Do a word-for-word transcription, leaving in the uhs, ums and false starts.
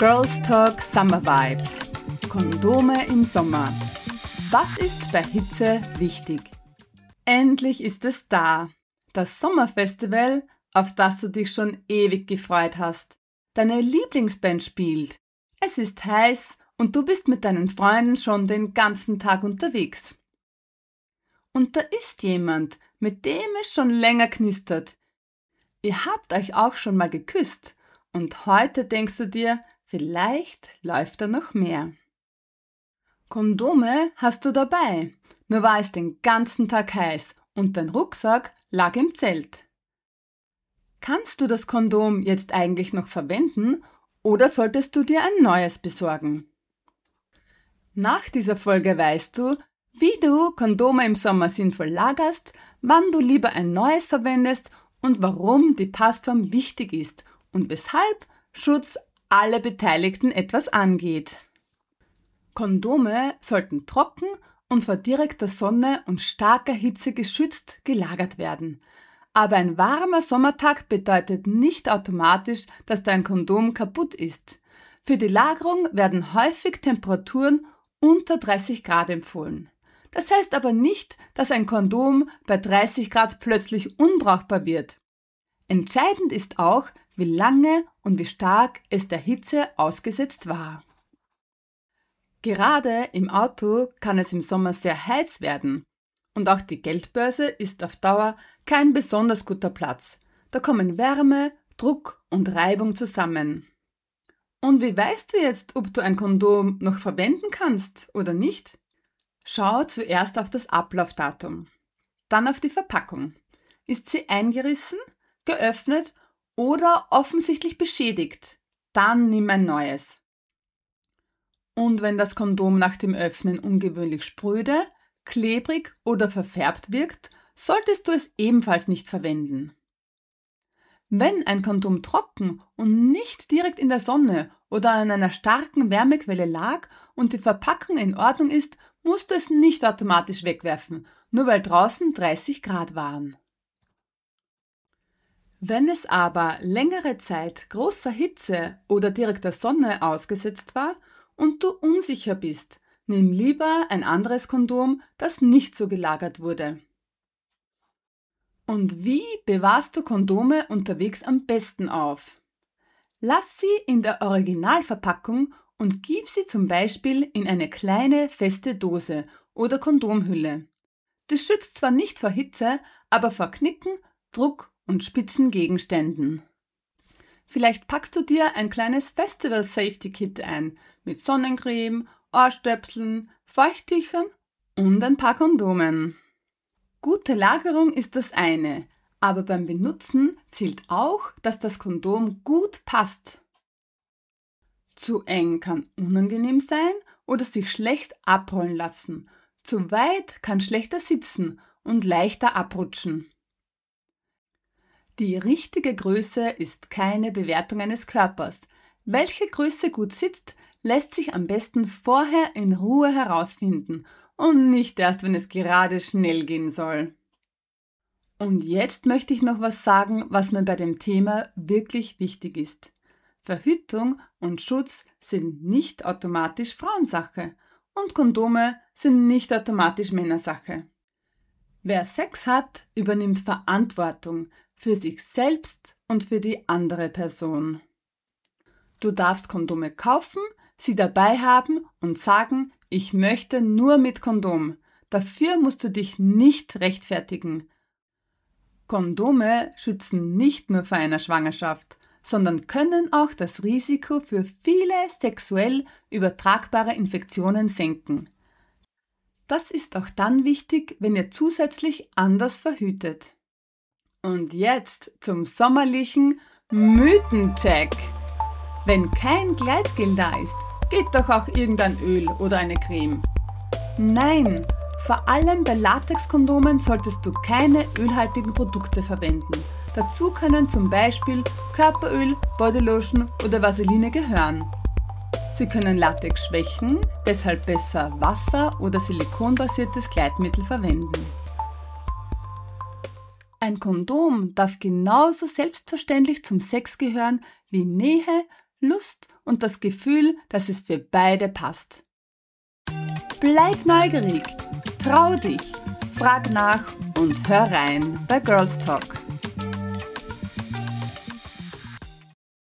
Girls Talk Summer Vibes. Kondome im Sommer. Was ist bei Hitze wichtig? Endlich ist es da. Das Sommerfestival, auf das du dich schon ewig gefreut hast. Deine Lieblingsband spielt. Es ist heiß und du bist mit deinen Freunden schon den ganzen Tag unterwegs. Und da ist jemand, mit dem es schon länger knistert. Ihr habt euch auch schon mal geküsst und heute denkst du dir, vielleicht läuft da noch mehr. Kondome hast du dabei, nur war es den ganzen Tag heiß und dein Rucksack lag im Zelt. Kannst du das Kondom jetzt eigentlich noch verwenden oder solltest du dir ein neues besorgen? Nach dieser Folge weißt du, wie du Kondome im Sommer sinnvoll lagerst, wann du lieber ein neues verwendest und warum die Passform wichtig ist und weshalb Schutz alle Beteiligten etwas angeht. Kondome sollten trocken und vor direkter Sonne und starker Hitze geschützt gelagert werden. Aber ein warmer Sommertag bedeutet nicht automatisch, dass dein Kondom kaputt ist. Für die Lagerung werden häufig Temperaturen unter dreißig Grad empfohlen. Das heißt aber nicht, dass ein Kondom bei dreißig Grad plötzlich unbrauchbar wird. Entscheidend ist auch, wie lange und wie stark es der Hitze ausgesetzt war. Gerade im Auto kann es im Sommer sehr heiß werden. Und auch die Geldbörse ist auf Dauer kein besonders guter Platz. Da kommen Wärme, Druck und Reibung zusammen. Und wie weißt du jetzt, ob du ein Kondom noch verwenden kannst oder nicht? Schau zuerst auf das Ablaufdatum, dann auf die Verpackung. Ist sie eingerissen, geöffnet oder offensichtlich beschädigt? Dann nimm ein neues. Und wenn das Kondom nach dem Öffnen ungewöhnlich spröde, klebrig oder verfärbt wirkt, solltest du es ebenfalls nicht verwenden. Wenn ein Kondom trocken und nicht direkt in der Sonne oder an einer starken Wärmequelle lag und die Verpackung in Ordnung ist, musst du es nicht automatisch wegwerfen, nur weil draußen dreißig Grad waren. Wenn es aber längere Zeit großer Hitze oder direkter Sonne ausgesetzt war und du unsicher bist, nimm lieber ein anderes Kondom, das nicht so gelagert wurde. Und wie bewahrst du Kondome unterwegs am besten auf? Lass sie in der Originalverpackung und gib sie zum Beispiel in eine kleine feste Dose oder Kondomhülle. Das schützt zwar nicht vor Hitze, aber vor Knicken, Druck und spitzen Gegenständen. Vielleicht packst du dir ein kleines Festival Safety Kit ein mit Sonnencreme, Ohrstöpseln, Feuchttüchern und ein paar Kondomen. Gute Lagerung ist das eine, aber beim Benutzen zählt auch, dass das Kondom gut passt. Zu eng kann unangenehm sein oder sich schlecht abrollen lassen. Zu weit kann schlechter sitzen und leichter abrutschen. Die richtige Größe ist keine Bewertung eines Körpers. Welche Größe gut sitzt, lässt sich am besten vorher in Ruhe herausfinden und nicht erst, wenn es gerade schnell gehen soll. Und jetzt möchte ich noch was sagen, was mir bei dem Thema wirklich wichtig ist. Verhütung und Schutz sind nicht automatisch Frauensache und Kondome sind nicht automatisch Männersache. Wer Sex hat, übernimmt Verantwortung für sich selbst und für die andere Person. Du darfst Kondome kaufen, sie dabei haben und sagen, ich möchte nur mit Kondom. Dafür musst du dich nicht rechtfertigen. Kondome schützen nicht nur vor einer Schwangerschaft, sondern können auch das Risiko für viele sexuell übertragbare Infektionen senken. Das ist auch dann wichtig, wenn ihr zusätzlich anders verhütet. Und jetzt zum sommerlichen Mythencheck. Wenn kein Gleitgel da ist, geht doch auch irgendein Öl oder eine Creme. Nein, vor allem bei Latexkondomen solltest du keine ölhaltigen Produkte verwenden. Dazu können zum Beispiel Körperöl, Bodylotion oder Vaseline gehören. Sie können Latex schwächen, deshalb besser Wasser- oder silikonbasiertes Gleitmittel verwenden. Ein Kondom darf genauso selbstverständlich zum Sex gehören wie Nähe, Lust und das Gefühl, dass es für beide passt. Bleib neugierig, trau dich, frag nach und hör rein bei Girls Talk.